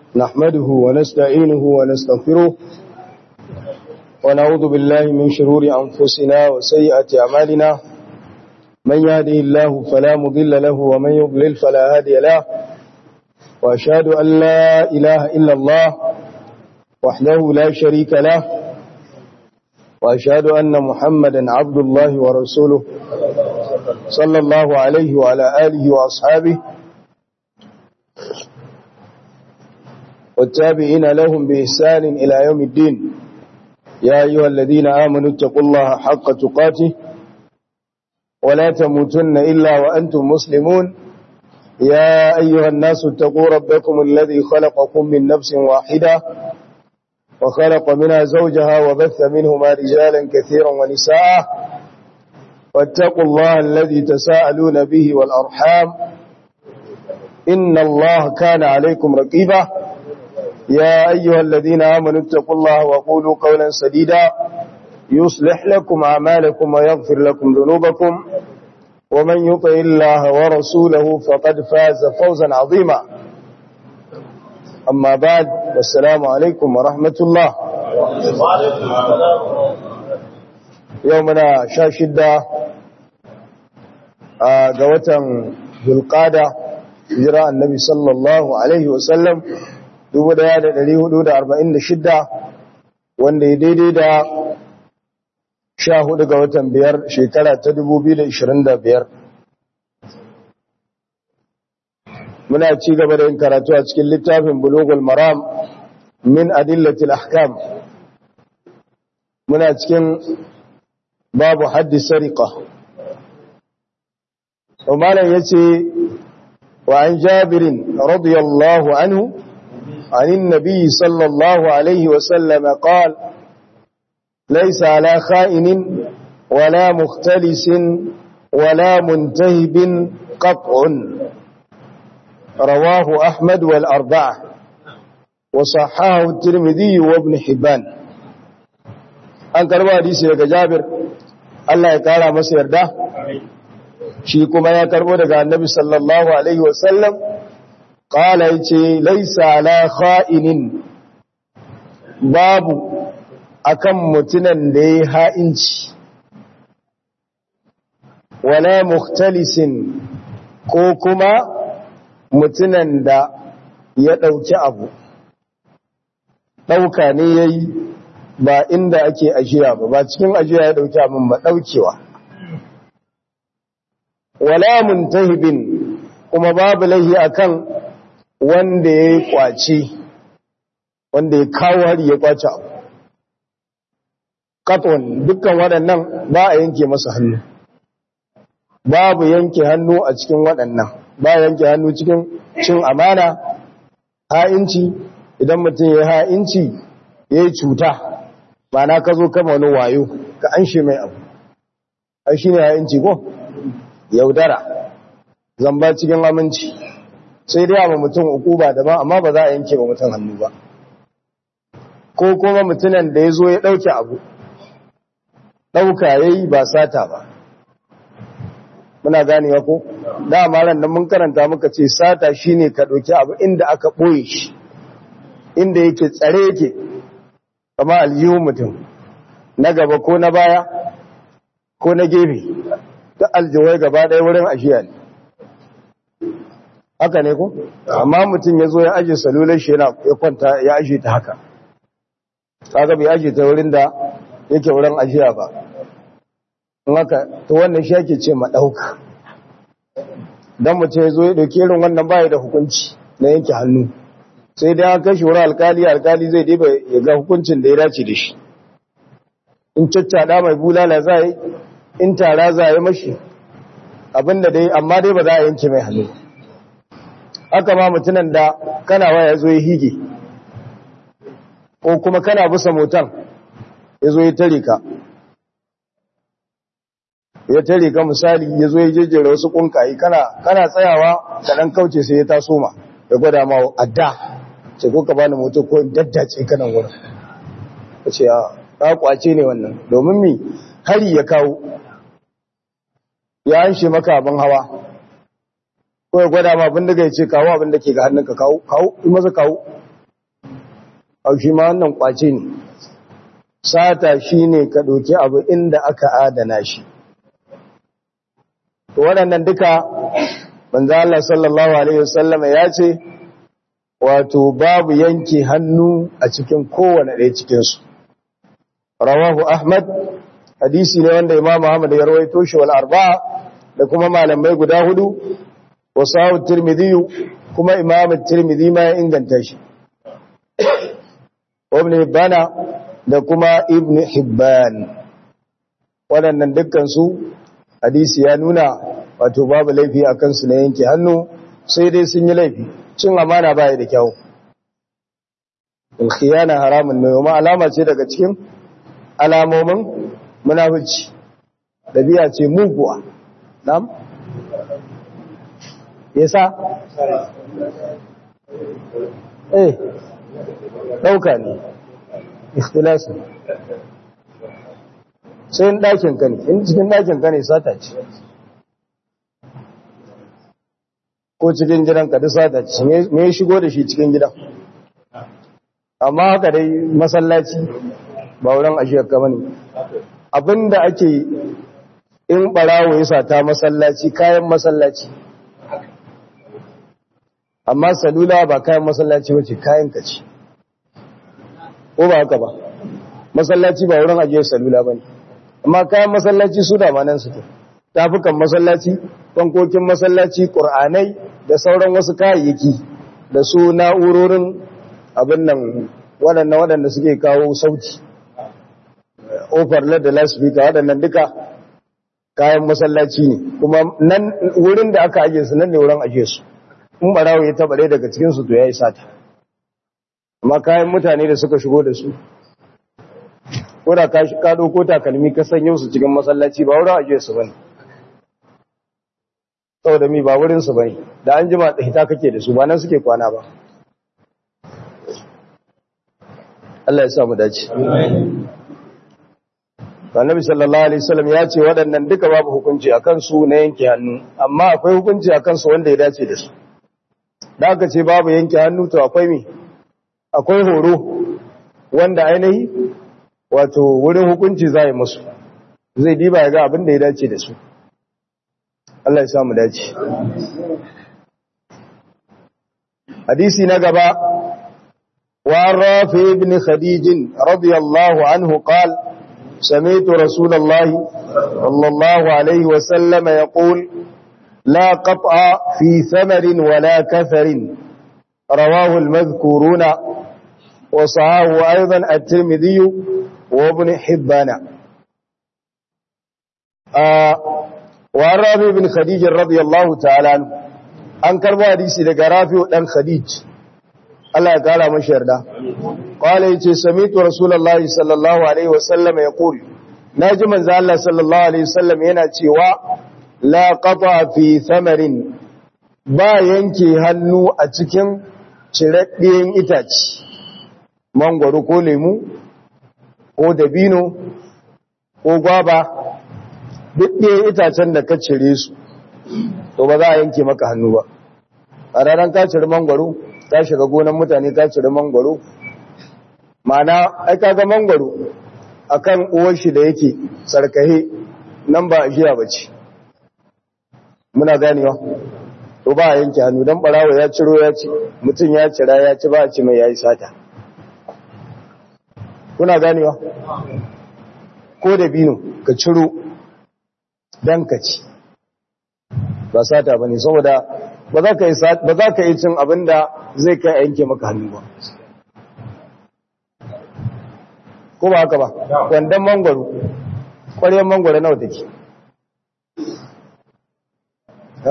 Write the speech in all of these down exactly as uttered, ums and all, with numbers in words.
نحمده ونستعينه ونستغفره ونعوذ بالله من شرور أنفسنا وسيئات أعمالنا من يهده الله فلا مضل له ومن يضلل فلا هادي له وأشهد أن لا إله إلا الله وحده لا شريك له وأشهد أن محمدا عبد الله ورسوله صلى الله عليه وعلى آله وأصحابه والتابعين لهم بإحسان إلى يوم الدين يا أيها الذين آمنوا اتقوا الله حق تقاته ولا تموتن إلا وأنتم مسلمون يا أيها الناس اتقوا ربكم الذي خلقكم من نفس واحدة وخلق منها زوجها وبث منهما رجالا كثيرا ونساء واتقوا الله الذي تساءلون به والأرحام إن الله كان عليكم رقيبا يا أيها الذين آمنوا اتقوا الله وقولوا قولا سديدا يصلح لكم أعمالكم ويغفر لكم ذنوبكم ومن يطع الله ورسوله فقد فاز فوزا عظيما أما بعد والسلام عليكم ورحمة الله يومنا شاشدة قوة ذو القادة جراء النبي صلى الله عليه وسلم dubu ɗaya da ɗari hudu da arba'in da shidda wanda ya daidai da sha hudu ga watan biyar shekara ta dubu biyu da ishirin da biyar. Muna ci gaba da yin karatu a cikin littafin Bulughul Maram min Adillatil Ahkam. Muna cikin babu haddi sariqa. Umaran yace wa an Jabirin radiyallahu anhu عن النبي صلى الله عليه وسلم قال ليس على خائن ولا مختلس ولا منتهب قطع رواه أحمد والأربعة وصححه الترمذي وابن حبان an karba hadisi daga Jabir Allah ya kara masa yarda shi kuma ya karbo daga Annabi sallallahu alaihi wasallam قال يتي ليس على خائن babu akan mutunan da ya ha'inci wala mukhtalisin ko kuma mutunan da ya dauki abu dauka ne yayi ba inda ake ajiya ba ba cikin ajiya ya dauki abin ba daukewa wala muntahibin kuma babu lahi akan wanda ya yi kwace wanda ya kawo hari ya kwace abu katon dukkan waɗannan ba a yanke masa hannu babu yanke hannu a cikin waɗannan ba yanke hannu cikin cin amana ha'inci idan mutum ya ha'inci ya yi cuta ba na ka zo kama wani wayo ka an shi mai abu ai shi ne ha'inci ko yaudara zamba cikin aminci sai dai amma mutum ukuba daban amma ba za a yanke wa mutum hannu ba ko kuma mutumin da ya zo ya ɗauke abu ɗauka ya yi ba sata ba muna ganewa ko dama ran nan mun karanta muka ce sata shine ka ɗauki abu inda aka ɓoye shi inda yake tsare yake kama aljihun mutum na gaba ko na baya ko na gefe ta aljihun gaba ɗaya wurin ashiya ne haka ne ko amma mutum ya zo ya aje salular shi yana ya kwanta ya aje ta haka kaga bai aje ta wurin da yake wurin ajiya ba in haka to wannan shi yake ce ma dauka dan mutum ya zo ya dauke irin wannan bai da hukunci na yanke hannu sai dai an kashi wurin alkali alkali zai diba ya ga hukuncin da ya dace da shi in caccada mai bulala za yi in tara za yi mashi abinda dai amma dai ba za a yanke mai hannu haka ma mutunan da kana waya zo ya hige ko kuma kana bisa motan ya zo ya tare ka ya tare ka misali ya zo ya jejjera wasu kunkayi kana kana tsayawa ka dan kauce sai ya taso ma ya gwada ma adda ce ko ka bani moto ko in daddace ka nan wurin ka ce a kwace ne wannan domin mi hari ya kawo ya anshe maka abin hawa ko ya gwada ma abin da ya ce kawo abin da ke ga hannunka kawo kawo in maza kawo a shi ma wannan kwace ne. Sata shi ne ka ɗauki abu inda aka adana shi. To waɗannan duka manzo Allah sallallahu alaihi wasallam ya ce wato babu yanke hannu a cikin kowane ɗaya cikin su. Rawahu Ahmad, hadisi ne wanda Imam Ahmad ya rawaito shi wal arba'a da kuma malamai guda hudu, wa sahu Tirmidhi kuma Imam Tirmidhi ma ya inganta shi. Ibn Hibban da kuma Ibn Hibban, waɗannan dukkan su hadisi ya nuna wato babu laifi a kansu na yanke hannu, sai dai sun yi laifi. Cin amana baya da kyau. Al-khiyana haramun ne, kuma alama ce daga cikin alamomin munafici. Dabi'a ce muguwa. Na'am? Yasa? Eh. Dauka ne. Ikhtilasi. Sai in dakin ka ne, in cikin dakin ka ne sata ce. Ko cikin gidanka duk sata ce, me ya shigo da shi cikin gidan? Amma haka dai masallaci ba wurin ajiyar ka bane. Abinda ake in barawo ya sata masallaci, kayan masallaci. Amma salula ba kayan masallaci bace, kayan ka ce. Ko ba haka ba? Masallaci ba wurin ajiyar salula bane. Amma kayan masallaci su da manan suke. Tafukan masallaci, bankokin masallaci, qur'anai da sauran wasu kayayyaki da su na'urorin abin nan waɗannan waɗanda suke kawo sauti. Overload da loudspeaker waɗannan duka kayan masallaci ne, kuma nan wurin da aka ajiye su nan ne wurin ajiye su. In barawo ya taɓa daga cikin su to yayi sata. Amma kayan mutane da suka shigo da su, ko da ka ka dauko takalmi ka sanyo su cikin masallaci ba wurin ajiye su bane. Saboda mi ba wurin su bane, da an jima da hita kake da su ba nan suke kwana ba. Allah ya sa mu dace. Annabi sallallahu alaihi wasallam ya ce waɗannan duka babu hukunci akan su na yanke hannu, amma akwai hukunci akan su wanda ya dace da su. Da aka ce babu yanke hannu to akwai mi? Akwai horo wanda ainihi wato wurin hukunci za yi musu. Zai diba ya ga abin da ya dace da su. Allah ya sa mu dace. Hadisi na gaba wa Rafi ibn Khadij radiyallahu anhu qala سمعت رسول الله صلى الله عليه وسلم يقول لا قطع في ثمر ولا كثر رواه المذكورون وصححه أيضا الترمذي وابن حبان. آه وعن رافع بن خديج رضي الله تعالى عنه أنكر حديثي لك رافع بن خديج الله قال مشهر ده قال يتي سمعت رسول الله صلى الله عليه وسلم يقول ناجي منزل الله صلى الله عليه وسلم yana cewa la qata fi thamarin ba yanke hannu a cikin ciraddiyen itace mangwaro ko lemu ko dabino ko gwaba duk ɗayan itacen da ka cire su to ba za a yanke maka hannu ba. A ranar ka cire mangwaro ka shiga gonan mutane ka cire mangwaro, ma'ana ai kaga mangwaro akan uwar shi da yake sarkahe nan ba ajiya bace, muna ganewa to ba a yanke hannu dan barawo ya ciro ya ci, mutum ya cira ya ci ba a ci mai yayi sata, kuna ganewa ko da bino ka ciro dan ka ci ba sata bane, saboda ba za ka yi ba za ka yi cin abinda zai kai yanke maka hannu ba, ko ba haka ba. Gandan mangwaro, ƙwaryar mangwaro nawa take? Ha?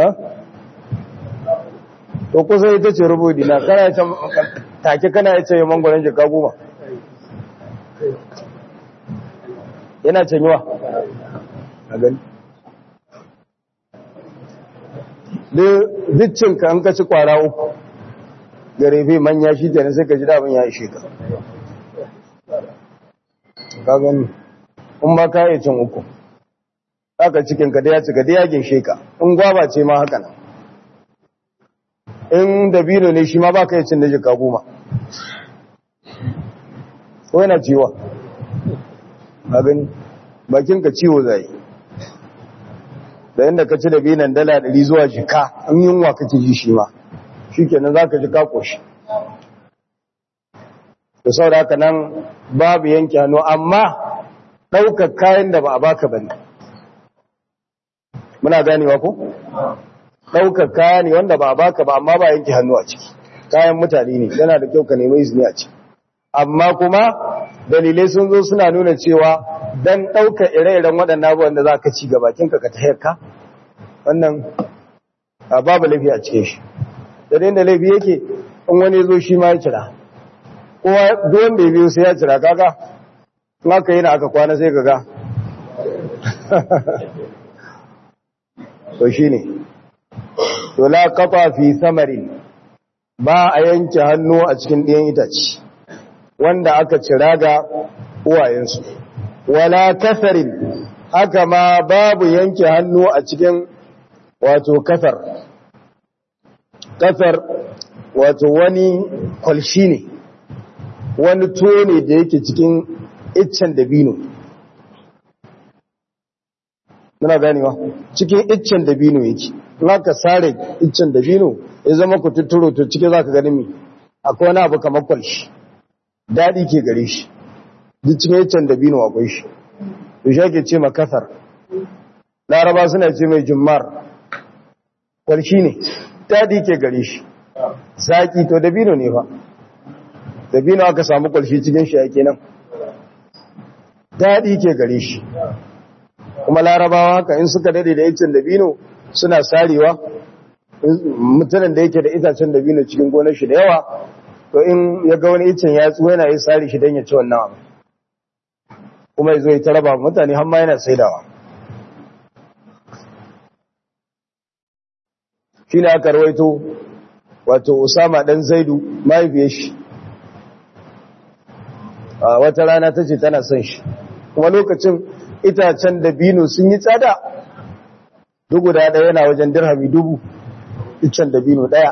To kusa ita ce rubu dina, kana ta take kana ya ce mangwaron jika goma. Yana canyewa? A gani. Dukcinka an ka ci kwara uku, garefe manya shi ta sai ka ji damin ya ishe ka. Ka gani, in ba ka yi cin uku, haka cikinka da ya cika da ya ginshe ka, in gwaba ce ma haka nan. In dabino ne shi ma ba ka yi cin da jika goma. ko yana ciwo a gani bakinka ciwo zai da yadda ka ci da binan dala ɗari zuwa jika an yunwa kake ji shi ma shi kenan za ka ji ka ƙoshi da sau da haka nan babu yanke hannu amma ɗaukar kayan da ba a baka bane muna ganewa ko? ɗaukar kaya ne wanda ba a baka ba amma ba yanke hannu a ciki kayan mutane ne yana da kyau ka nemi izini a ciki amma kuma dalilai sun zo suna nuna cewa dan ɗaukar ire-iren waɗannan abubuwan da za ka ci ga bakinka ka tahiyar ka wannan babu laifi a cikin shi da da laifi yake in wani zo shi ma ya cira kowa don da ya biyo sai ya cira kaga in aka yi na aka kwana sai kaga to shi ne to la kafa fi samarin ba a yanke hannu a cikin ɗiyan itace wanda aka cira ga uwayensu wala kasarin haka ma babu yanke hannu a cikin wato kasar kasar wato wani kwalshi ne wani tuwo ne da yake cikin iccen dabino muna ganewa cikin iccen dabino yake in aka sare iccen dabino ya zama ku tutturo to cike za ka gani mi akwai wani abu kamar kwalshi daɗi ke gare shi duk cikin iccen dabino akwai shi to shi ake ce ma kasar laraba suna ce mai jummar kwalshi ne daɗi ke gare shi zaki to dabino ne fa dabino aka samu kwalshi cikin shi ake nan daɗi ke gare shi kuma larabawa haka in suka dade da iccen dabino suna sarewa mutanen da yake da itacen dabino cikin gonar shi da yawa to in ya ga wani iccen ya tsuwa yana yi sare shi don ya ci wannan abu kuma ya zo ya taraba mutane har ma yana saidawa shi ne aka rawaito wato Usama dan Zaidu mahaifiyar shi a wata rana ta ce tana son shi kuma lokacin itacen dabino sun yi tsada duk guda ɗaya yana wajen dirhami dubu icen dabino ɗaya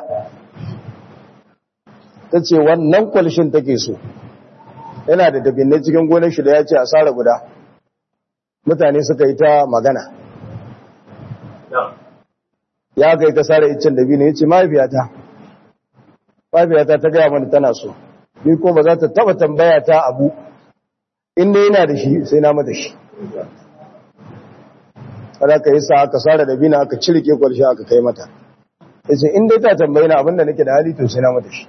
ta ce wannan kwalishin take so yana da dabinai cikin gonar shi da ya ce a tsara guda mutane suka yi ta magana ya kai ka tsara icen dabino ya ce mahaifiyata mahaifiyata ta gaya mana tana so ni ko ba za ta taba tambaya ta abu inda yana da shi sai na mata shi kada ka yi sa aka tsara dabino aka cirke kwalshi aka kai mata ya ce inda ta tambayi na abinda nake da hali to sai na mata shi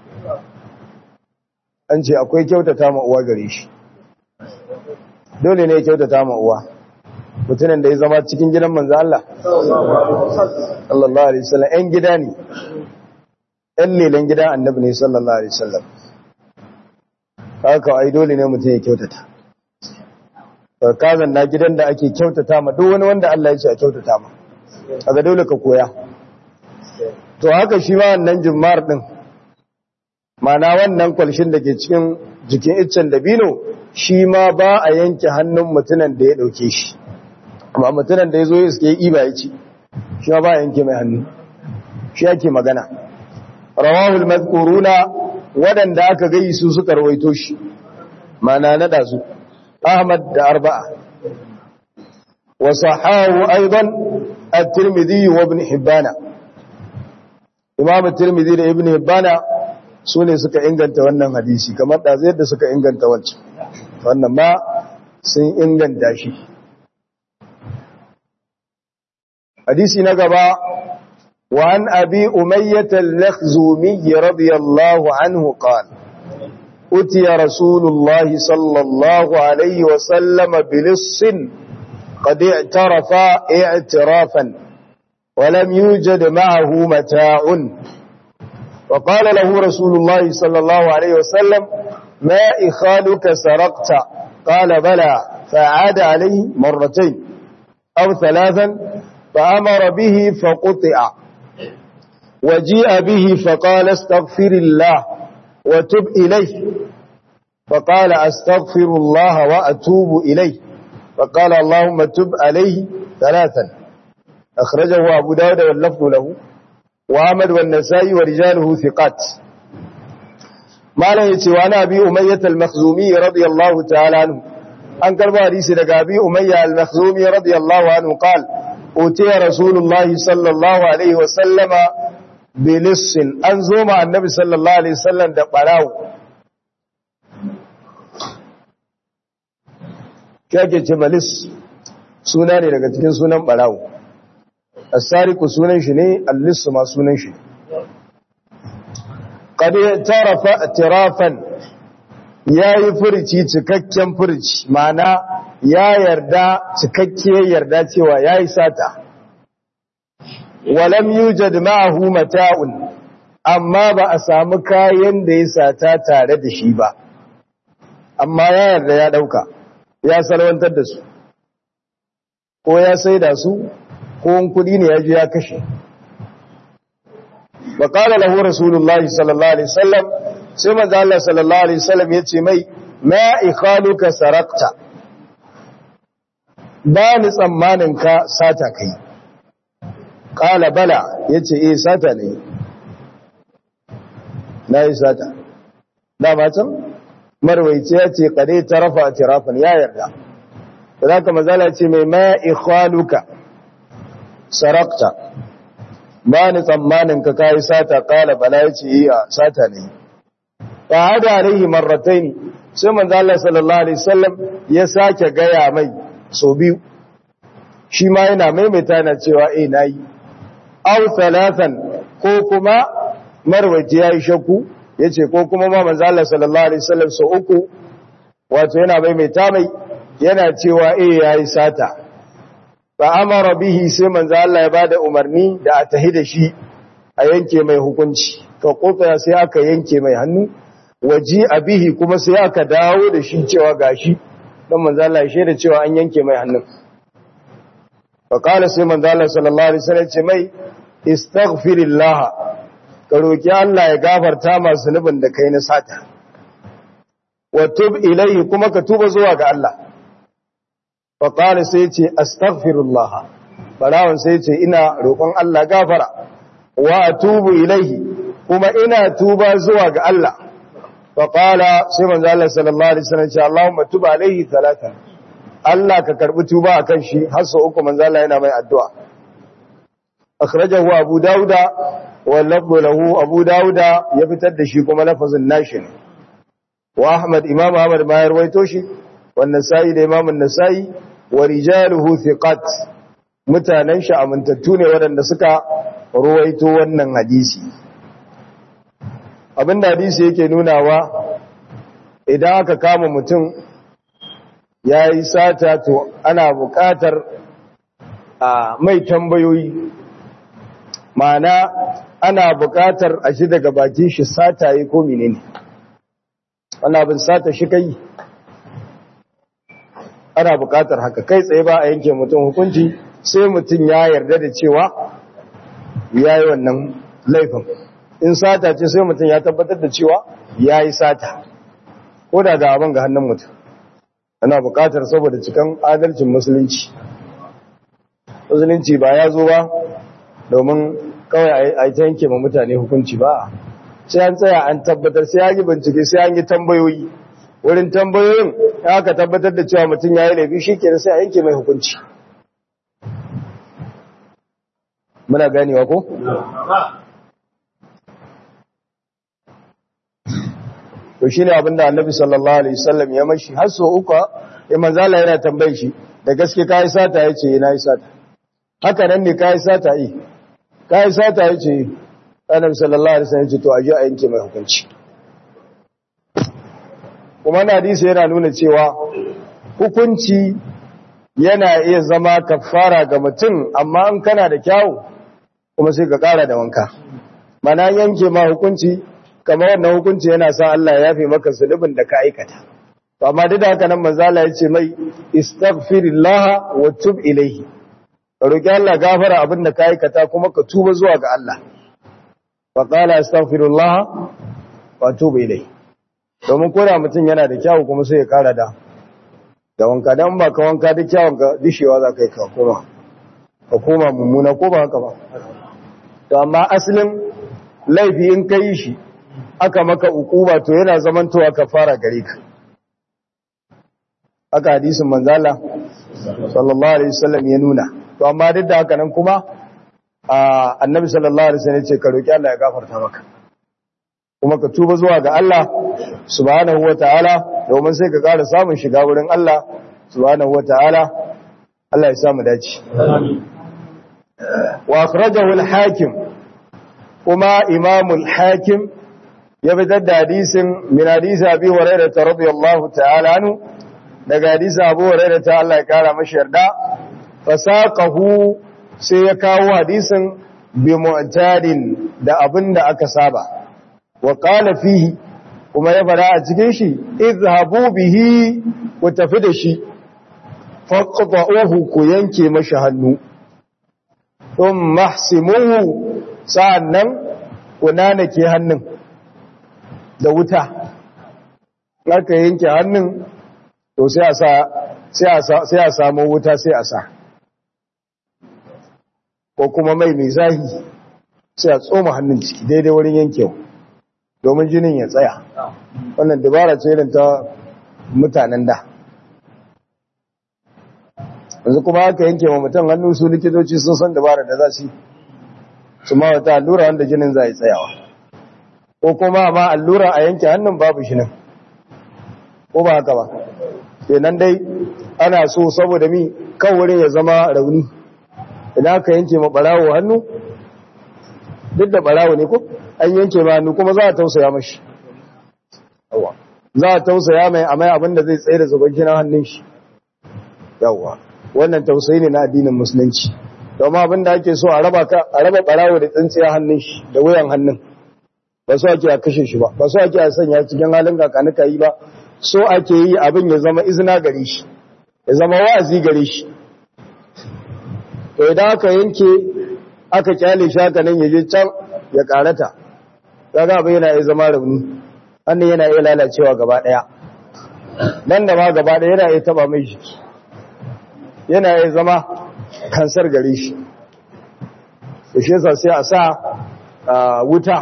an ce akwai kyautata ma uwa gare shi dole ne kyautata ma uwa mutumin da ya zama cikin gidan manzo Allah sallallahu alaihi wasallam ɗan gida ne ɗan lelen gidan annabi ne sallallahu alaihi wasallam haka ai dole ne mutum ya kyautata kazan na gidan da ake kyautata ma duk wani wanda Allah ya ce a kyautata ma kaga dole ka koya to haka shi ma wannan jummar din mana wannan kwalshin da ke cikin jikin iccen dabino shi ma ba a yanke hannun mutunan da ya dauke shi amma mutunan da ya zo iske yi ba ya ci shi ma ba a yanke mai hannu shi ake magana rawahul mazkuruna wadanda aka gayi su suka rawaito shi mana nada su Ahmad da arba'a wa sahahu aidan at-Tirmidhi wa Ibn Hibban Imam at-Tirmidhi da Ibn Hibban su ne suka inganta wannan hadisi kamar da zai yadda suka inganta wancan wannan ma sun inganta shi hadisi na gaba wa an abi umayyah al-Makhzumi radiyallahu anhu qala utiya rasulullah sallallahu alaihi wa sallam bilissin qad i'tarafa i'tirafan wa lam yujad ma'ahu mata'un وقال له رسول الله صلى الله عليه وسلم ما إخالك سرقت قال بلى فعاد عليه مرتين أو ثلاثا فأمر به فقطع وجيء به فقال استغفر الله وتب إليه فقال أستغفر الله وأتوب إليه فقال اللهم تب عليه ثلاثا أخرجه أبو داود واللفظ له وأحمد والنسائي ورجاله ثقات malam yace wa nabi umayyah al-makhzumi radiyallahu ta'ala anhu an karba hadisi daga abi umayyah al-makhzumi radiyallahu anhu qala utiya rasulullah sallallahu alaihi wa sallama bilissin an zo ma annabi sallallahu alaihi wasallam da barawo kake ce balis suna ne daga cikin sunan barawo as-sariqu sunan shi ne al-lissu ma sunan shi qad tarafa tirafan yayi furici cikakken furici ma'ana ya yarda cikakkiyar yarda cewa yayi sata walam yujad ma'ahu mata'un amma ba a samu kayan da ya sata tare da shi ba amma ya yarda ya dauka ya salwantar da su ko ya saida su ko kudi ne ya je ya kashe wa qala lahu rasulullahi sallallahu alaihi wasallam sai manzo Allah sallallahu alaihi wasallam yace mai ma ikhaluka sarakta ba ni tsammanin ka sata kai qala bala yace eh sata ne nayi sata da matan marwaice yace kare tarafa tirafan ya yarda zaka mazala ce mai ma ikhaluka sarakta ba ni tsammanin ka kai sata qala bala yace iya sata ne fa hada alaihi marratayn sai manzo Allah sallallahu alaihi wasallam ya sake gaya mai so biyu shi ma yana maimaita na cewa eh nayi aw thalathan ko kuma marwaji yayi shakku yace ko kuma ma manzo Allah sallallahu alaihi wasallam so uku wato yana maimaita mai yana cewa eh yayi sata fa amara bihi sai manzo Allah ya bada umarni da a tahi da shi a yanke mai hukunci to kofa sai aka yanke mai hannu waji abihi kuma sai aka dawo da shi cewa gashi dan manzo Allah ya shaida cewa an yanke mai hannu fa qala sai manzo Allah sallallahu alaihi wasallam ce mai istaghfirillah ka roki Allah ya gafarta masu zunubin da kai na sata wa tub ilayhi kuma ka tuba zuwa ga Allah fa qala sai ce astaghfirullah barawan sai ce ina roƙon Allah gafara wa atubu ilayhi kuma ina tuba zuwa ga Allah fa qala sai manzo Allah sallallahu alaihi wasallam ce Allahumma tub alayhi thalathan Allah ka karbi tuba akan shi har sau uku manzo Allah yana mai addu'a akhrajahu abu dauda wa lafzu lahu abu dauda ya fitar da shi kuma lafazin nashi ne wa ahmad imam ahmad ma ya rawaito shi wa nasai da imam an-nasai wa rijaluhu thiqat mutanen shi amintattu ne waɗanda suka ruwaito wannan hadisi abinda hadisi yake nunawa idan aka kama mutum yayi sata to ana buƙatar a mai tambayoyi ma'ana ana buƙatar a shi daga bakin shi sata yi ko menene ana bin sata shi kai ana buƙatar haka kai tsaye ba a yanke mutum hukunci sai mutum ya yarda da cewa ya yi wannan laifin in sata ce sai mutum ya tabbatar da cewa ya yi sata ko da ga abin ga hannun mutum ana buƙatar saboda cikin adalcin musulunci musulunci ba ya zo ba domin kawai a yi ta yanke ma mutane hukunci ba sai an tsaya an tabbatar sai an yi bincike sai an yi tambayoyi wurin tambayoyin ya aka tabbatar da cewa mutum ya yi laifi shi kenan sai a yanke mai hukunci muna ganewa ko? to shi ne abinda annabi sallallahu alaihi wasallam ya mashi har so uku ya manzala yana tambayi shi da gaske ka yi sata ya ce na yi sata haka nan ne ka yi sata yi ka yi sata ya ce annabi sallallahu alaihi wasallam ya ce to aje a yanke mai hukunci kuma na hadisi yana nuna cewa hukunci yana iya zama kafara ga mutum amma in kana da kyawu kuma sai ka kara da wanka mana yanke ma hukunci kamar wannan hukunci yana sa Allah ya yafe maka zulubin da ka aikata to amma duk da haka nan manzo Allah ya ce mai istaghfirillah wa tub ilayhi roki Allah gafara abin da ka aikata kuma ka tuba zuwa ga Allah fa qala astaghfirullah wa tub ilayhi domin koda mutum yana da kyawu kuma sai ya kara da da wanka dan ba ka wanka duk kyawun ka dishewa za ka yi ka koma ka koma mummuna ko ba haka ba to amma asalin laifi in kai shi aka maka ukuba to yana zamantowa kafara gare ka aka hadisin manzala sallallahu alaihi wasallam ya nuna to amma duk da haka nan kuma annabi sallallahu alaihi wasallam ya ce ka roki Allah ya gafarta maka kuma ka tuba zuwa ga Allah subhanahu wataala domin sai ka ƙara samun shiga wurin Allah subhanahu wataala Allah ya samu dace amin wa akhrajahu al-hakim kuma imam al-hakim ya fitar da hadisin min hadisi abi hurairah radiyallahu ta'ala anhu daga hadisi abu hurairah ta Allah ya kara mashi yarda fasaqahu sai ya kawo hadisin bi mu'tadin da abinda aka saba wa qala fihi kuma ya fara a cikin shi izhabu bihi ku tafi da shi faqta'uhu ku yanke mashi hannu thumma mahsimuhu sa'annan ku nanake hannun da wuta aka yanke hannun to sai a sa sai a sa sai a samu wuta sai a sa ko kuma mai mai zahi sai a tsoma hannun ciki daidai wurin yankewa domin jinin ya tsaya wannan dabara ce irin ta mutanen da yanzu kuma aka yanke wa mutum hannu su likitoci sun san dabara da za su su ma wata allura wanda jinin za yi tsayawa ko kuma ma allura a yanke hannun babu shi nan ko ba haka ba kenan dai ana so saboda mi kan wurin ya zama rauni idan aka yanke ma barawo hannu duk da barawo ne ko an yanke ma hannu kuma za a tausaya mashi za a tausaya mai amai abinda zai tsaye da zuban jinin hannun shi yawwa wannan tausayi ne na addinin musulunci domin abinda ake so a raba ka a raba barawo da tsintsiya hannun shi da wuyan hannun ba so ake a kashe shi ba ba so ake a sanya cikin halin kakanuka yi ba so ake yi abin ya zama izina gare shi ya zama wa'azi gare shi to idan aka yanke aka kyale shi haka nan ya je can ya karata kaga abin yana iya zama rauni hannun yana iya lalacewa gaba daya nan da ma gaba daya yana iya taba mai jiki yana iya zama kansar gare shi da shi yasa sai a sa wuta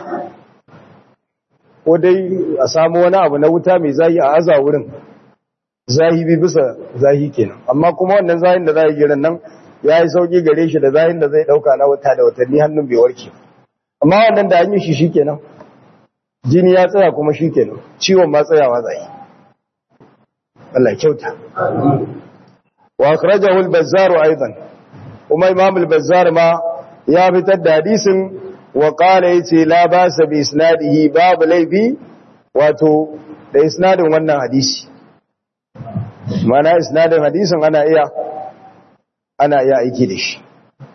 ko dai a samu wani abu na wuta mai zahi a aza wurin zahi bi bisa zahi kenan amma kuma wannan zahin da zahi giran nan ya yi sauki gare shi da zahin da zai dauka na wuta da watanni hannun bai warke amma wannan da an yi shi shikenan jini ya tsaya kuma shikenan ciwon ma tsayawa zai Allah kyauta wa akhrajahu al-bazzar aidan kuma imam al-bazzar ma ya fitar da hadisin wa qala yace la basa bi isnadihi babu laifi wato da isnadin wannan hadisi mana isnadin hadisin ana iya ana iya aiki da shi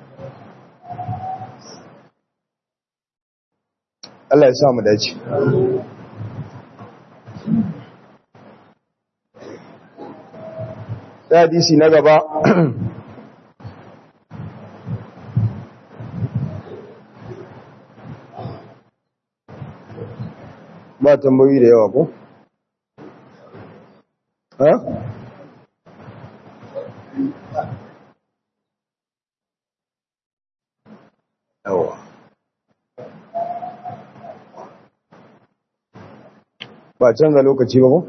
Allah ya sa mu dace da hadisi na gaba ba tambayoyi da yawa ko? ha? yawa ba canza lokaci ba ko?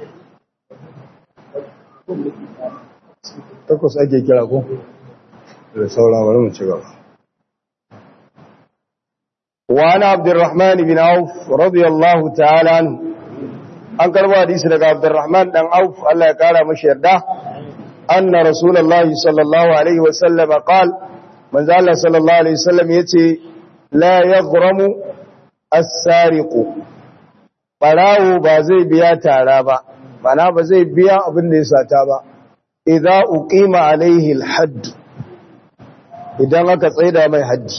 takwas ake kira ko? da sauran bari mu ci gaba وعن عبد الرحمن بن عوف رضي الله تعالى عنه an karbo hadisi daga Abdurrahman dan Auf Allah ya kara mashi yarda anna rasulullahi sallallahu alaihi wasallam qal manzo Allah sallallahu alaihi wasallam yace la yaghramu as-sariqu barawo ba zai biya tara ba bana ba zai biya abin da ya sata ba idza uqima alaihi al-hadd idan aka tsaida mai haddi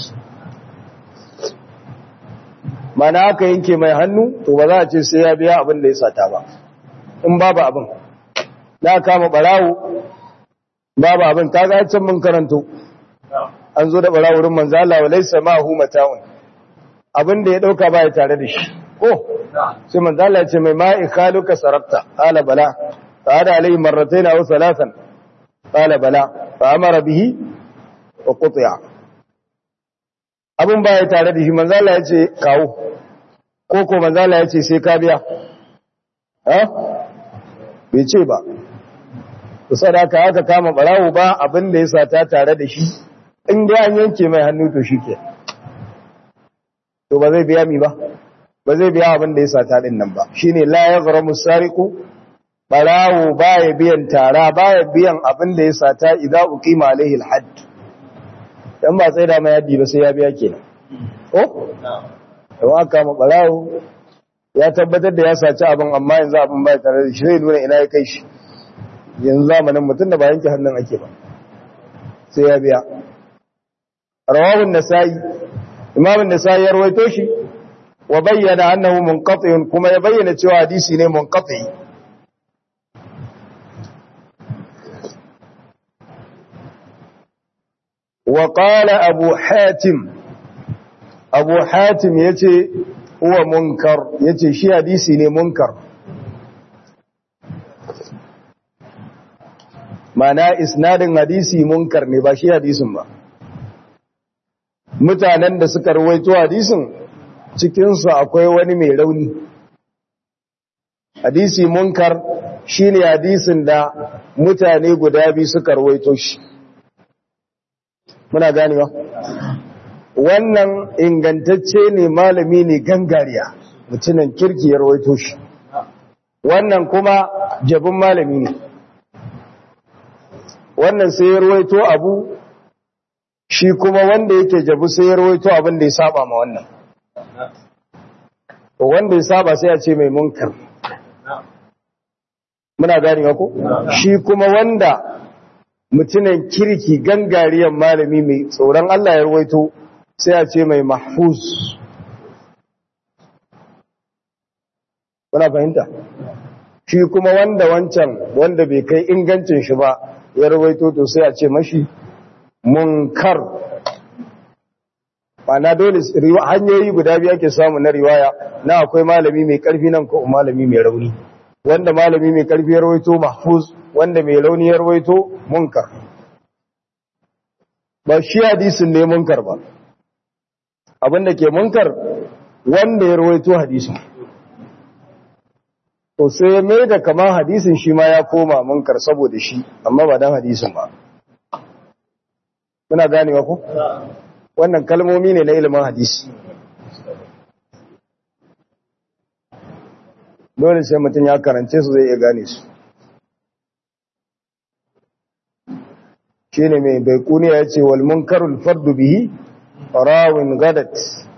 mana aka yanke mai hannu to ba za a ce sai ya biya abin da ya sata ba in babu abin na kama barawo babu abin ta ga can mun karanto an zo da barawo wurin manzo Allah wa laysa ma'hu mata'un abin da ya dauka ba ya tare da shi ko sai manzo Allah ya ce mai ma'i khaluka sarabta qala bala fa hada alayhi marratayn aw thalathan qala bala fa amara bihi wa qutiya abin ba ya tare da shi manzo Allah ya ce kawo ko ko manzala ya ce sai ka biya ha bai ce ba to sadaka haka kama barawo ba abin da ya sata tare da shi in dai an yanke mai hannu to shike to ba zai biya mi ba ba zai biya abin da ya sata din nan ba shine la yaghramu sariqu barawo baya biyan tara baya biyan abin da ya sata idza uqima alaihi alhadd dan ba sai da mai yaddi ba sai ya biya kenan ko to aka ma barawo ya tabbatar da ya saci abin amma yanzu abin bai tare da shi zai nuna ina ya kai shi yanzu zamanin mutum da ba yanke hannun ake ba sai ya biya rawahu an-nasa'i imam an-nasa'i ya rawaito shi wa bayyana annahu munqati' kuma ya bayyana cewa hadisi ne munqati' wa qala abu hatim abu hatim yace huwa munkar yace shi hadisi ne munkar mana isnadin hadisi munkar ne ba shi hadisin ba mutanen da suka rawaito hadisin cikinsu akwai wani mai rauni hadisi munkar shine hadisin da mutane guda biyu suka rawaito shi muna ganewa wannan ingantacce ne malami ne gangariya mutumin kirki ya rawaito shi wannan kuma jabin malami ne wannan sai ya rawaito abu shi kuma wanda yake jabu sai ya rawaito abin da ya saba ma wannan to wanda ya saba sai ya ce mai munkar muna gani ko shi kuma wanda mutumin kirki gangariyan malami mai tsoron Allah ya rawaito sai ya ce mai mahfuz kuna fahimta shi kuma wanda wancan wanda bai kai ingancin shi ba ya rawaito to sai a ce mashi munkar na dole hanyoyi guda biyu ake samu na riwaya na akwai malami mai karfi nan ko malami mai rauni wanda malami mai karfi ya rawaito mahfuz wanda mai rauni ya rawaito munkar ba shi hadisin ne munkar ba abinda ke munkar wanda ya rawaito hadisin to sai mai da kamar hadisin shi ma ya koma munkar saboda shi amma ba dan hadisin ba muna ganewa ko wannan kalmomi ne na ilimin hadisi dole sai mutum ya karance su zai iya gane su shine mai baikuniya yace wal munkarul fardu bihi rawin gadat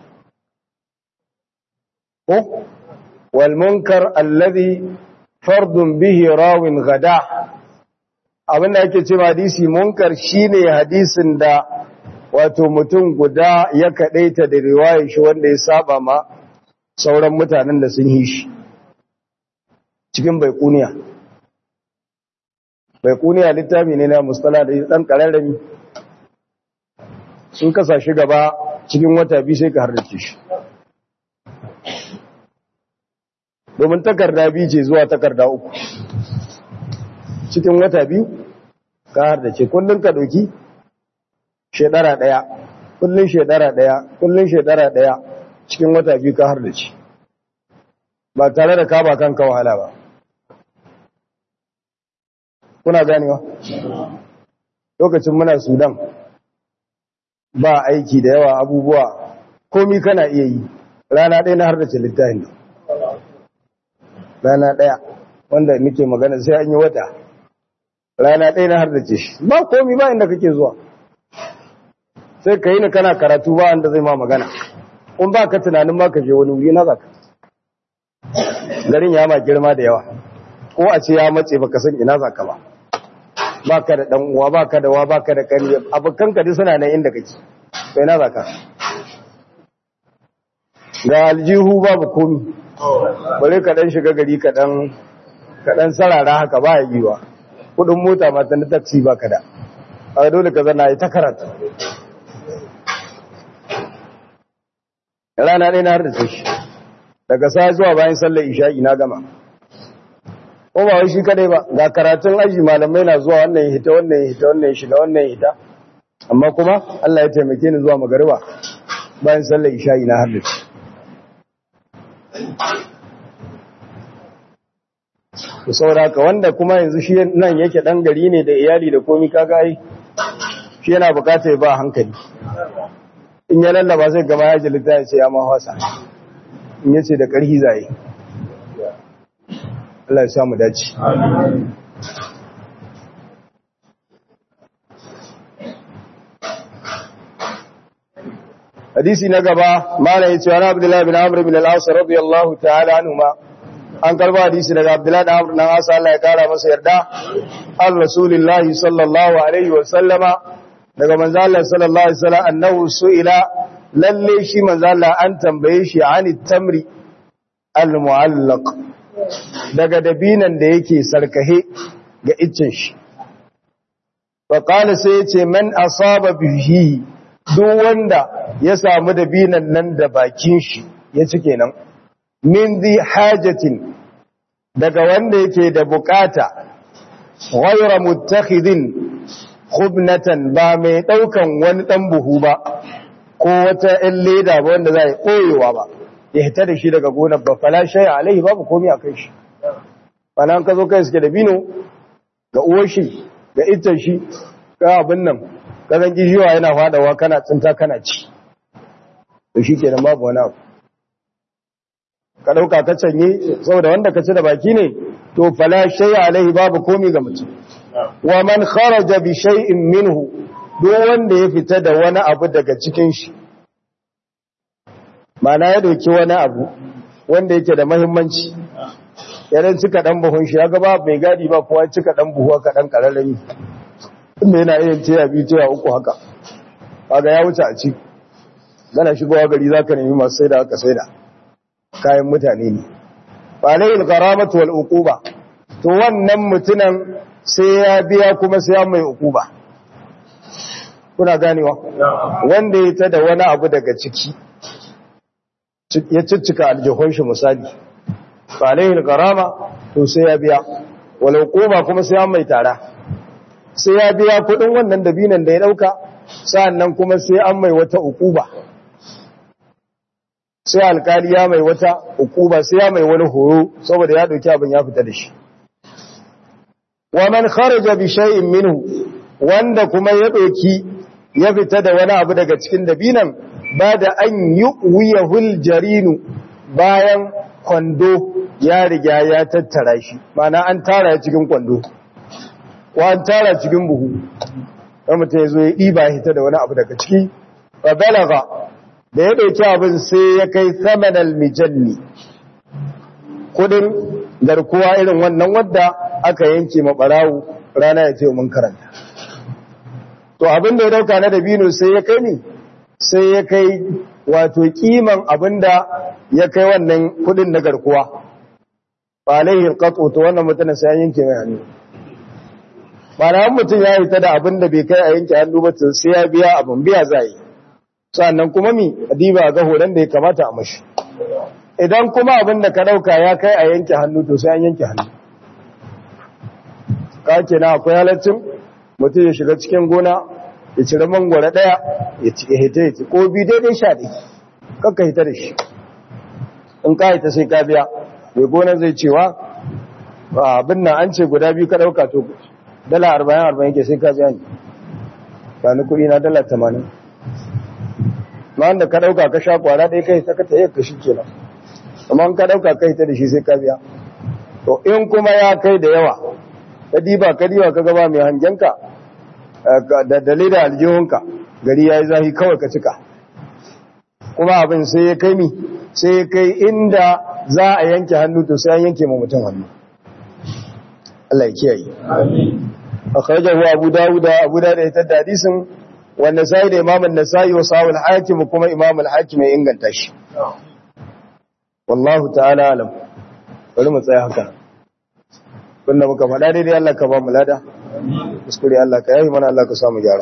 ko wal munkar alladhi fardun bihi rawin gada abinda yake cewa hadisi munkar shine hadisin da wato mutum guda ya kadaita da riwayar shi wanda ya saba ma sauran mutanen da sun yi shi cikin baikuniya baikuniya littafi ne na mustala da dan kararrami sun kasa shi gaba cikin wata biyu sai ka hardace shi domin takarda biyu ce zuwa takarda uku cikin wata biyu ka hardace kullun ka dauki shekara daya kullun shekara daya kullun shekara daya cikin wata biyu ka hardace ba tare da ka ba kanka wahala ba kuna ganewa lokacin muna Sudan ba aiki da yawa abubuwa komi kana iya yi rana ɗaya na hardace littafin rana ɗaya wanda nake magana sai an yi wata rana ɗaya na hardace shi ba komi ba inda kake zuwa sai ka yi ni kana karatu ba wanda zai ma magana in ba ka tunanin ma ka je wani wuri na zaka garin ya ma girma da yawa ko a ce ya matse baka san ina zaka ba baka da dan uwa baka da wa baka da kani abukan ka duk suna nan inda kake to ina zaka ga aljihu babu komi bare ka dan shiga gari ka dan ka dan sarara haka ba yiwa kudin mota ma tan taxi baka da a dole ka zana ita karatu rana dai na har da shi daga sai zuwa bayan sallar isha'i na gama ko ba wai shi kadai ba ga karatun aji malamai na zuwa wannan ya hita wannan ya hita wannan ya shiga wannan ya hita amma kuma Allah ya taimake ni zuwa magariba bayan sallar isha'i na haddace ku sauraka wanda kuma yanzu shi nan yake dan gari ne da iyali da komi kaga ai shi yana bukatar ya ba hankali in ya lallaba sai gaba ya ji littafi sai ya ma wasa in yace da karhi zai Allah ya samu dace amin hadisi na gaba malai yace wa Abdullah bin Amr bin al-As radiyallahu ta'ala anhuma an karba hadisi daga Abdullah bin Amr bin al-As Allah ya kara masa yarda al Rasulullahi sallallahu alaihi wa sallama daga manzo Allah sallallahu alaihi wasallam annahu su'ila lalle shi manzo Allah an tambaye shi ani tamri al-mu'allaq daga dabinan da yake sarkahe ga iccen shi fa qala sai yace man asaba bihi duk wanda ya samu dabinan nan da bakin shi ya ci kenan min zi hajatin daga wanda yake da bukata ghayra muttakhidin khubnatan ba mai daukan wani dan buhu ba ko wata ɗan leda ba wanda za a koyewa ba ya hita da shi daga gonar ba fala shay alaihi babu komai akai shi bana ka zo kai suke da bino ga uwar shi ga ita shi ga abin nan kazan gishiwa yana fadawa kana tsinta kana ci to shikenan babu wani abu ka dauka ka canye saboda wanda ka ci da baki ne to fala shay alaihi babu komai ga mutum wa man kharaja bi shay'in minhu duk wanda ya fita da wani abu daga cikin shi mana ya doki wani abu wanda yake da muhimmanci yaran cika dan buhun shi ya ga ba mai gadi ba kowa cika dan buhu ka dan kararrami inda yana iya tiya biyu tiya uku haka kaga ya wuce a ci kana shigowa gari zaka nemi masu saida haka saida kayan mutane ne fa layil gharamatu wal uquba to wannan mutunan sai ya biya kuma sai ya mai uquba kuna ganewa wanda ya tada wani abu daga ciki ya ciccika aljihun shi misali fa layil gharama to sai ya biya wal uquba kuma sai ya mai tara sai ya biya kudin wannan dabinan da ya dauka sa'annan kuma sai an mai wata uquba sai alkali ya mai wata uquba sai ya mai wani horo saboda ya dauki abin ya fita da shi wa man kharaja bi shay'in minhu wanda kuma ya doki ya fita da wani abu daga cikin dabinan ba da an yuwiyahul jarinu bayan kwando ya riga ya tattara shi mana an tara ya cikin kwando ko an tara cikin buhu dan mutum yazo ya diba hita da wani abu daga ciki fa balaga da ya dauki abin sai ya kai samanal mijanni kudin garkuwa irin wannan wadda aka yanke ma barawo rana ya ce mun karanta to abin da ya dauka na dabino sai ya kai ni sai ya kai wato kiman abinda ya kai wannan kudin na garkuwa fa alaihi alqatu to wannan mutum sai ya yanke mai hannu ba mutum ya yi ta da abinda bai kai a yanke hannu ba sai ya biya abin biya zai sannan kuma mi adiba ga horon da ya kamata a mashi idan kuma abin da ka dauka ya kai a yanke hannu to sai an yanke hannu ka kenan akwai halaccin mutum ya shiga cikin gona ya cire mangwara daya ya ci hita ya ci ko bi daidai sha ɗai kakka hita da shi in ka hita sai ka biya mai gona zai cewa abin nan an ce guda biyu ka dauka to dala arba'in arba'in ke sai ka biya ni ba ni kuɗi na dala tamanin ma wanda ka dauka ka sha kwara ɗaya kai ta ka tayi ka shi kenan amma ka dauka kai ta da shi sai ka biya to in kuma ya kai da yawa ka diba ka diba ka gaba mai hangenka da dalilin aljihunka gari ya yi zahi kawai ka cika kuma abin sai ya kai mi sai ya kai inda za a yanke hannu to sai an yanke ma mutum hannu Allah ya kiyaye amin akhrajahu abu dawud abu dawud ya tada hadisin wanda sai da imam an-nasai wa sahih al-hakim kuma imam al-hakim ya inganta shi wallahu ta'ala alam bari mu tsaya haka kunna muka faɗa daidai Allah ka ba mu lada kuskure Allah ka yayi mana Allah ka samu gyara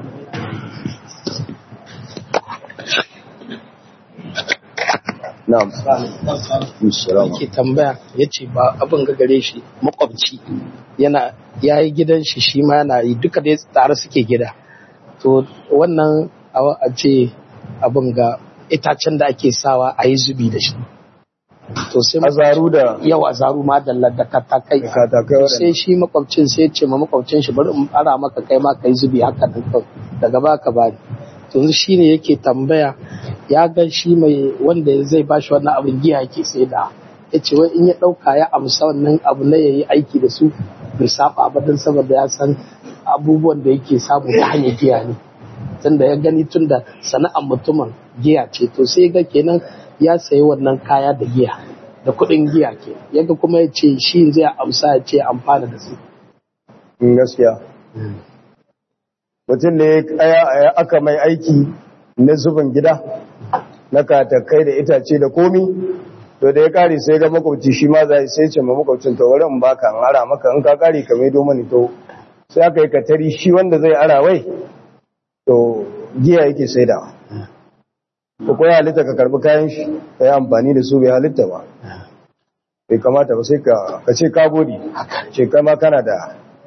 na'am assalamu ke tambaya yace ba abin ga gare shi makwabci yana yayi gidan shi shi ma yana yi duka dai tsare suke gida to wannan a ce abin ga itacen da ake sawa a yi zubi da shi to sai azaru da yau azaru ma da da katakai katakai sai shi makwabcin sai ce ma makwabcin shi bari in ara maka kai ma kai zubi haka din daga baka bani to shine yake tambaya ya ga shi mai wanda zai bashi wannan abin giya yake sai da yace wai in ya dauka ya amsa wannan abu na yayi aiki da su bai saba ba dan saboda ya san abubuwan da yake samu ta hanyar giya ne tunda ya gani tunda sana'ar mutumin giya ce to sai ga kenan ya sayi wannan kaya da giya da kuɗin giya ke yaga kuma ya ce shi zai amsa ya ce amfana da su gaskiya mutum ne aka mai aiki na zubin gida na katakai da itace da komi to da ya kare sai ga makwabci shi ma zai sai ce ma makwabcin to wurin baka an ara maka in ka kare ka maido mani to sai aka yi katari shi wanda zai ara wai to giya yake saidawa ko ko ya halitta ka karbi kayan shi ka yi amfani da su bai halitta ba bai kamata ba sai ka ka ce ka gode ce kai ma kana da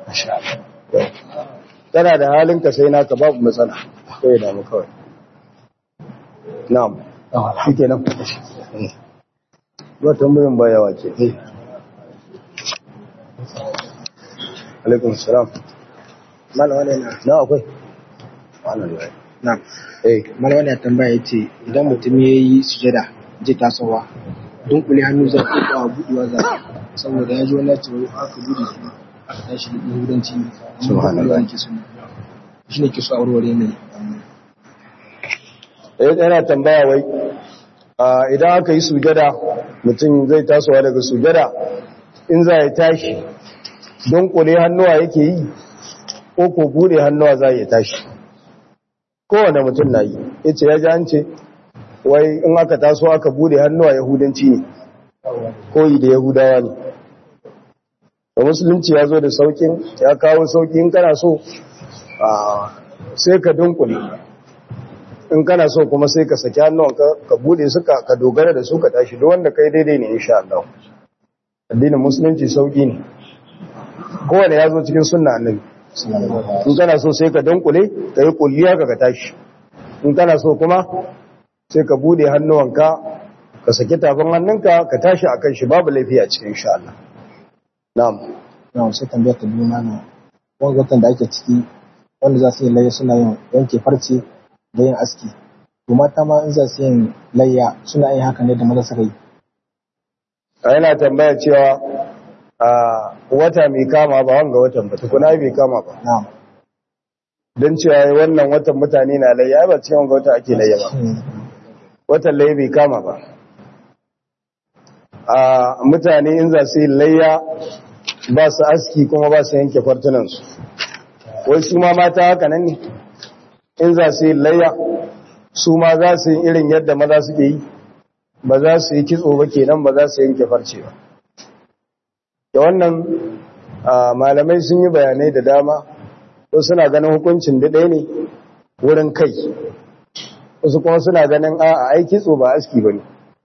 kana da halin ka sai naka babu matsala sai da mu kawai na'am shikenan ba tambayin ba yawa ce alaikum salam malama ne na na akwai wannan ne na eh malama ne tambaya yace idan mutum yayi sujada ji tasowa dunkule hannu za ku ba budewa za saboda yaji wannan cewa aka bude shi aka tashi da yahudanci subhanallah yake sunna shine ke so aureware ne eh yana tambaya wai idan aka yi sujada mutum zai tasowa daga sujada in za ya tashi dunkule hannuwa yake yi ko ko bude hannuwa za ya tashi kowane mutum na yi yace ya ji an ce wai in aka taso aka bude hannuwa yahudanci ne koyi da yahudawa ne da musulunci ya zo da saukin ya kawo sauki in kana so sai ka dunkule in kana so kuma sai ka saki hannuwan ka bude su ka dogara da su ka tashi duk wanda kai daidai ne insha Allah addinin musulunci sauki ne kowane ya zo cikin sunna annabi in kana so sai ka dunkule ka yi kulliya ka ka tashi in kana so kuma sai ka bude hannuwanka ka saki tafin hannunka ka tashi akan shi babu laifi a cikin insha Allah na'am na'am sai tambaya ta biyu mana wannan watan da ake ciki wanda za su yi layya suna yin yanke farce da yin aski to mata ma in za su yin layya suna yin haka ne da maza suka yi a yana tambaya cewa a wata mai kama ba wanga watan ba tukuna bai kama ba na'am don cewa wannan watan mutane na layya ba cikin wanga wata ake layya ba watan layya bai kama ba a mutane in za su yi layya ba su aski kuma ba su yanke fartunansu wai su ma mata haka nan ne in za su yi layya su ma za su yi irin yadda maza suke yi ba za su yi kitso ba kenan ba za su yanke farce ba da wannan malamai sun yi bayanai da dama ko suna ganin hukuncin da ɗaya ne wurin kai wasu kuma suna ganin a ai kitso ba aski ba ne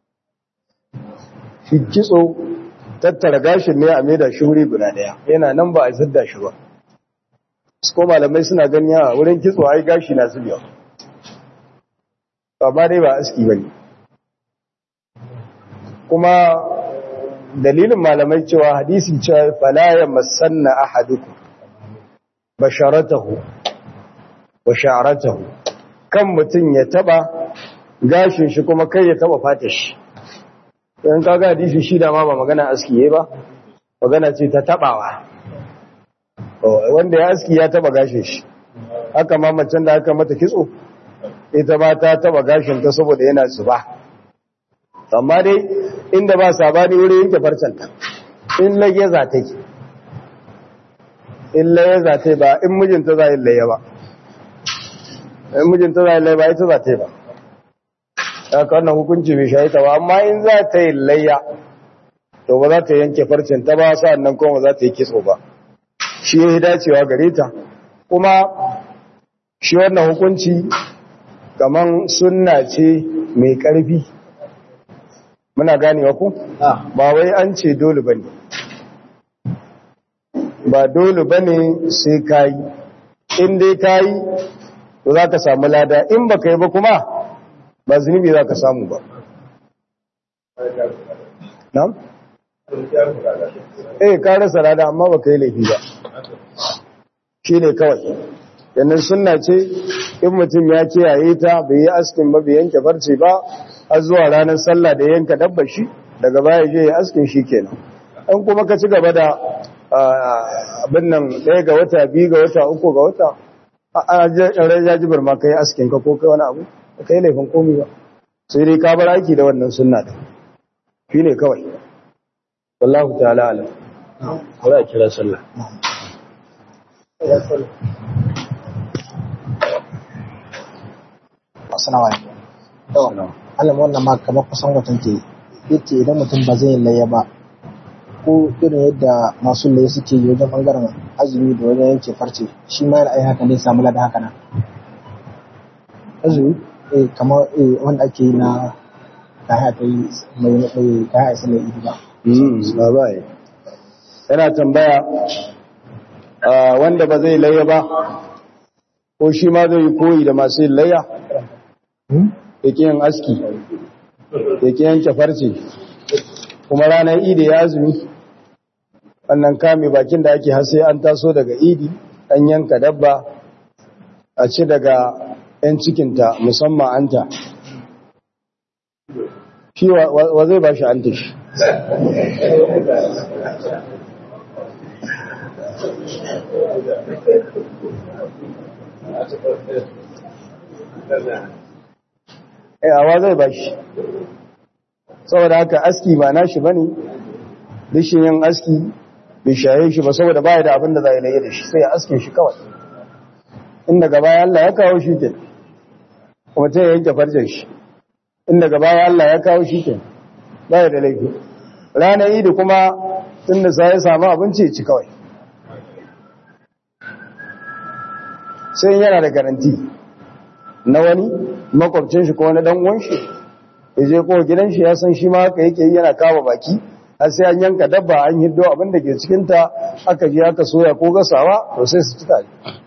shi kitso tattara gashin ne a maida shi wuri guda ɗaya yana nan ba a zadda shi ba su ko malamai suna ganin yawa wurin kitso ai gashi na zubewa ba dai ba aski ba ne kuma dalilin malamai cewa hadisi cewa fala ya masanna ahadukum basharatahu wa sha'ratahu kan mutun ya taba gashin shi kuma kai ya taba fatar shi dan kaga hadisi shi da ma ba magana aski yayi ba magana ce ta tabawa wanda ya aski ya taba gashin shi haka ma macen da aka mata kitso ita ba ta taba gashin ta saboda yana zuba amma dai inda ba sabani wuri yanke farcenta in laye za ta yi in laye za ta yi ba in mijinta za yi laye ba in mijinta za yi laye ba ita za ta yi ba ya ka wannan hukunci bai shayi ta ba amma in za ta yi layya to ba za ta yanke farcenta ba sa'an nan kuma za ta yi kitso ba shi ya yi dacewa gare ta kuma shi wannan hukunci kaman sunna ce mai ƙarfi muna ganewa ku ba wai an ce dole bane ba dole bane sai kai in dai kai to zaka samu lada in baka yi ba kuma ba zunubi zaka samu ba na'am eh ka rasa lada amma ba ka yi laifi ba shi ne kawai yannan sunna ce in mutum ya kiyaye ta bai yi askin ba bai yanke farce ba har zuwa ranar sallah da yanka dabba shi daga baya je ya askin shi kenan in kuma ka ci gaba da abin nan ɗaya ga wata biyu ga wata uku ga wata a jajibar ma ka yi askin ka ko kai wani abu ka yi laifin komi ba sai dai ka bar aiki da wannan sunna da shi ne kawai wallahu ta'ala alam za a kira sallah assalamu alaikum Allah wannan ma kamar kusan watan ke yace idan mutum ba zai laye ba ko irin yadda masu laye suke yi wajen bangaren azumi da wajen yanke farce shi ma yana ai haka ne samu lada haka na azumi eh kamar eh wanda ake yi na kaya ta yi mai mai kaya sai ne idi ba mm babai yana tambaya wanda ba zai laye ba ko shi ma zai yi koyi da masu yin layya yake yin aski yake yanke farce kuma ranar idi ya azumi wannan kame bakin da ake hase an taso daga idi an yanka dabba a ci daga yan cikinta musamman anta shi wa zai ba shi anta shi eh awa zai bashi saboda haka aski ba nashi bane dishin yin aski bai shaye shi ba saboda baya da abin da zai yi da shi sai ya aske shi kawai inda gaba ya Allah ya kawo shi ke kuma ta yanke farjin shi inda gaba ya Allah ya kawo shi ke baya da laifi ranar idi kuma tunda sai ya samu abinci ya ci kawai sai yana da garanti na wani makwabcin shi ko wani dan uwan shi yaje ko gidan shi ya san shi ma haka yake yana kawo baki har sai an yanka dabba an hiddo abin da ke cikin ta aka je aka soya ko gasawa to sai su ci tare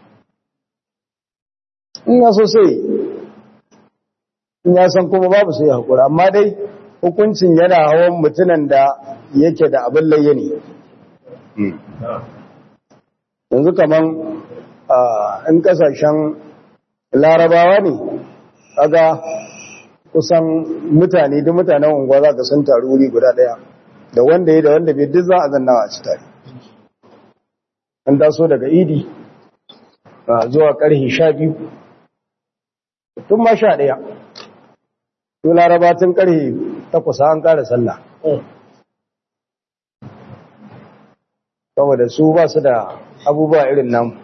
in ya so sai in ya san kuma babu sai hakura amma dai hukuncin yana hawan mutunan da yake da abin layya ne yanzu kaman in kasashen larabawa ne kaga kusan mutane duk mutanen unguwa za ka sun taru wuri guda daya da wanda ya da wanda bai duk za a zannawa a ci tare an taso daga idi zuwa karhe sha biyu tun ma sha daya to laraba tun karhe takwasa an kara sallah saboda su ba su da abubuwa irin namu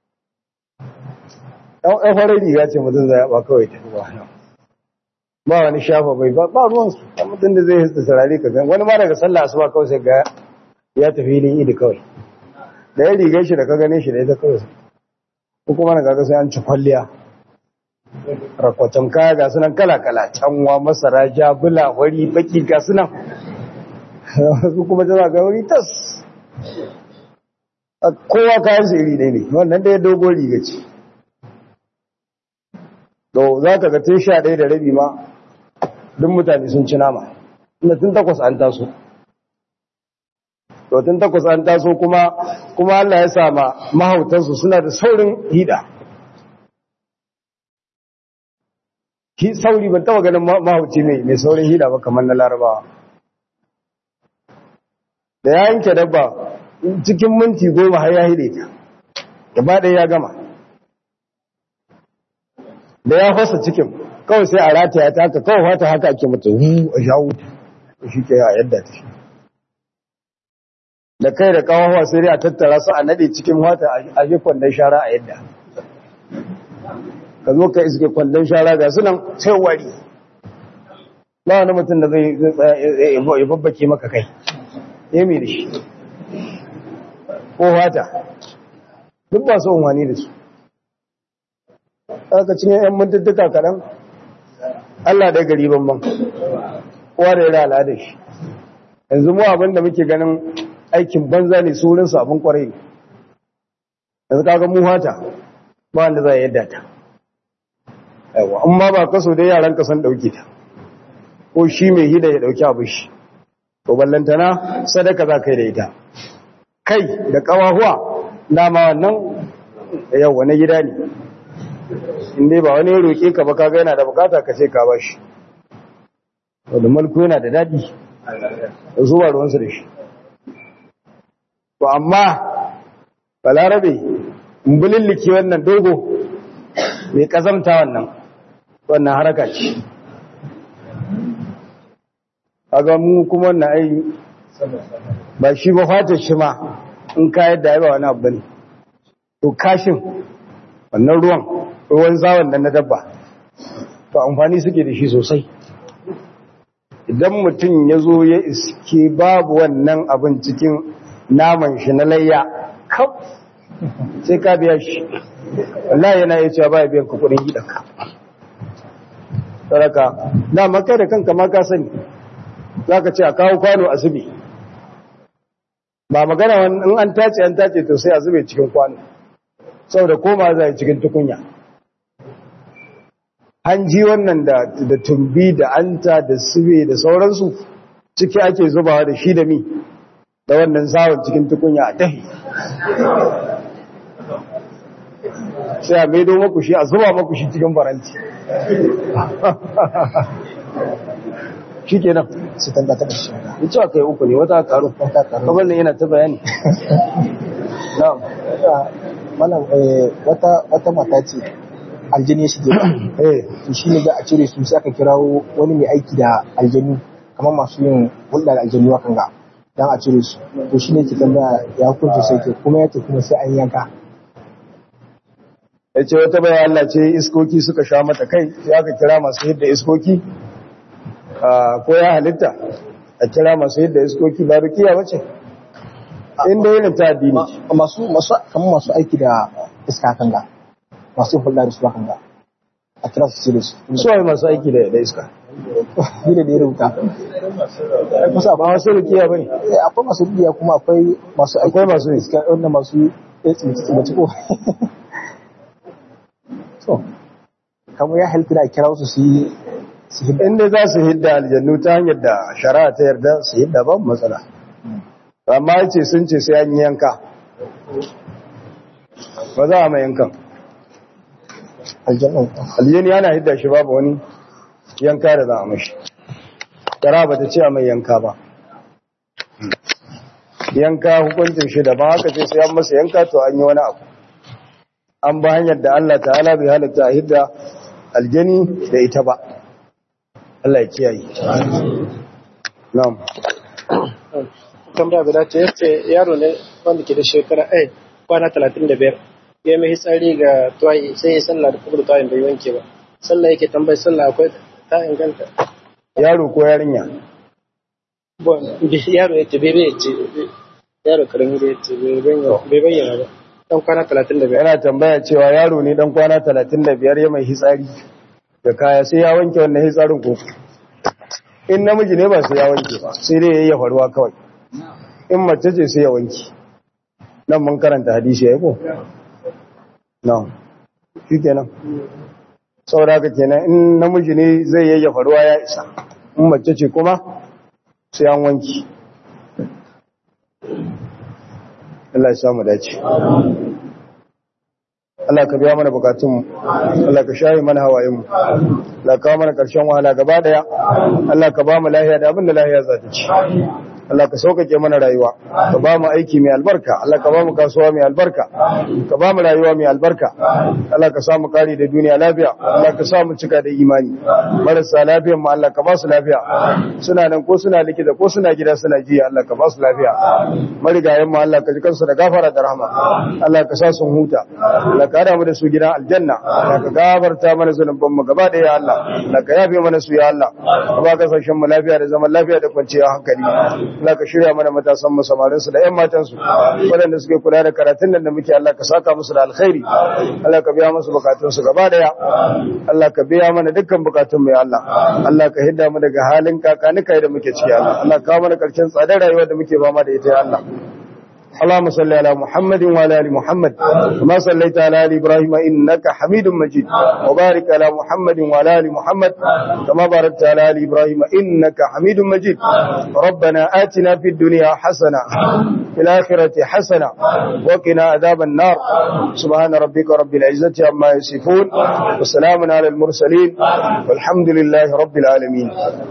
ɗan farar riga ce mutum zai yaba kawai tafi ba ba wani shafa bai ba ruwansu a mutum da zai hista sarari ka gan wani ma daga sallah asuba kawai sai ga ya tafi filin idi kawai da ya rigar shi da ka gane shi da ita kawai ko kuma na gaga sai an ci kwalliya rakwatan kaya ga sunan kala-kala canwa masara jabula wari baki ga sunan su kuma tana ga wuri tas kowa kayan su iri ɗaya ne wannan da ya dogo riga ce to za ka ga tun sha ɗaya da rabi ma duk mutane sun ci nama inda tun takwas an taso to tun takwas an taso kuma kuma Allah ya sama mahautansu suna da saurin hida ki sauri ban taba ganin mahauci mai mai saurin hida ba kamar na larabawa da ya yanke dabba cikin minti goma har ya hide ta gaba ɗaya ya gama da ya fasa cikin kawai sai a rataya ta haka kawai fata haka ake mata hu a shawo shi ke a yadda ta shi da kai da kawawa sai dai a tattara su a nade cikin wata a je kwandon shara a yadda ka zo ka iske kwandon shara ga sunan sai wari ba wani mutum da zai ya babbake maka kai ya mai da shi ko wata duk ba su umarni da su aka cinye yan mintuttuka kaɗan Allah da gari banban kowa da yana al'adar shi yanzu mu abin da muke ganin aikin banza ne surinsu abin kwarai ne yanzu kaga mu hata ba wanda za a yadda ta yawa amma ba kaso dai yaran ka san dauke ta ko shi mai hida ya dauki abin shi to ballantana sadaka za ka yi da ita kai da ƙawahuwa nama wannan yau wani gida ne inda ba wani roƙe ka ba kaga yana da bukata ka ce ka ba shi wadda mulku yana da daɗi da zuwa ruwansu da shi to amma balarabe bulilliki wannan dogo mai ƙazamta wannan wannan haraka ce kaga mu kuma wannan ai ba shi ba fatar shi ma in ka yadda ya ba wani abu ne to kashin wannan ruwan ruwan zawon nan na dabba to amfani suke da shi sosai idan mutum ya zo ya iske babu wannan abin cikin naman shi na layya kaf sai ka biya shi wallahi yana iya cewa ba ya biyan ka kudin gidanka saraka na maka da kanka ma ka sani za ka ce a kawo kwano a zube ba magana in an tace an tace to sai a zube cikin kwano saboda koma za a cikin tukunya hanji wannan da da tumbi da anta da sube da sauransu ciki ake zubawa da shi da mi da wannan zawon cikin tukunya a tahi sai a maido maku shi a zuba maku shi cikin faranti shi ke nan su tambata da shi ya ce aka yi uku ne wata karu kamar nan yana ta bayani malam wata wata mata ce aljini shi ke eh to shi ne za a cire su sai aka kirawo wani mai aiki da aljini kamar masu yin hulɗa da aljini wakan ga dan a cire su to shi ne ke tambaya ya hukunta sai ke kuma yace kuma sai an yanka ya ce wata bayan Allah ce iskoki suka sha mata kai sai aka kira masu hidda iskoki ko ya halitta a kira masu hidda iskoki ba rukiya wace inda yana ta addini masu masu kamar masu aiki da iska kan ga masu hulɗa da su kan ga a kira su cire su su wai masu aiki da iska ni da ya rubuta kusa ba wasu rukiya bai akwai masu rukiya kuma akwai masu akwai masu iska wanda masu tsinci ko so kamar ya halitta da kira su su yi inda za su hidda aljannu ta hanyar da shari'a ta yarda su hidda babu matsala amma yace sun ce sai an yanka ba za a mai yankan aljannu aljannu yana hidda shi babu wani yanka da za a mashi shari'a ba ta ce a mai yanka ba yanka hukuncin shi da ba haka ce sai an masa yanka to an yi wani abu an ba hanyar da Allah ta'ala bai halatta a hidda aljani da ita ba Allah ya kiyaye na'am tambaya guda ce yace yaro ne wanda ke da shekara eh kwana talatin da biyar ya mai hitsari ga tuwayi sai ya sallah da kubur tuwayin bai wanke ba sallah yake tambayi sallah akwai ta inganta yaro ko yarinya bon yaro yace bebe yace yaro karami da yace bai bayyana ba dan kwana talatin da biyar yana tambaya cewa yaro ne dan kwana talatin da biyar ya mai hitsari da kaya sai ya wanke wannan hitsarin ko in namiji ne ba sai ya wanke ba sai dai yayi faruwa kawai in mace ce sai ya wanke nan mun karanta hadisi yayi ko na'am shikenan saboda haka kenan in namiji ne zai yayi faruwa ya isa in mace ce kuma sai an wanke Allah ya samu dace Allah ka biya mana bukatunmu Allah ka shayi mana hawayenmu Allah ka kawo mana karshen wahala gaba daya Allah ka ba mu lafiya da abin da lafiya za ta ci Allah ka sauƙaƙe mana rayuwa ka ba mu aiki mai albarka Allah ka ba mu kasuwa mai albarka ka ba mu rayuwa mai albarka Allah ka sa mu kare da duniya lafiya Allah ka sa mu cika da imani marasa lafiyan mu Allah ka ba su lafiya suna nan ko suna likita ko suna gida suna jiya Allah ka ba su lafiya marigayen mu Allah ka ji kansu da gafara da rahama Allah ka sa sun huta Allah ka hada mu da su gidan aljanna Allah ka gafarta mana zunuban mu gaba ɗaya ya Allah Allah ka yafe mana su ya Allah ka ba kasashen mu lafiya da zaman lafiya da kwanciyar hankali Allah ka shirya mana matasan mu samarin su da ƴan matan su waɗanda suke kula da karatun nan da muke Allah ka saka musu da alkhairi Allah ka biya musu bukatun su gaba daya Allah ka biya mana dukkan bukatun mu ya Allah Allah ka hidda mu daga halin kakanika da muke ciki Allah Allah ka kawo mana karshen tsadar rayuwar da muke fama da ita ya Allah اللهم صل على محمد وعلى ال محمد كما صليت على ال ابراهيم انك حميد مجيد وبارك على محمد وعلى ال محمد كما باركت على ال ابراهيم انك حميد مجيد ربنا آتنا في الدنيا حسنه في الاخره حسنه وقنا عذاب النار سبحان ربك رب العزه عما يصفون وسلام على المرسلين والحمد لله رب العالمين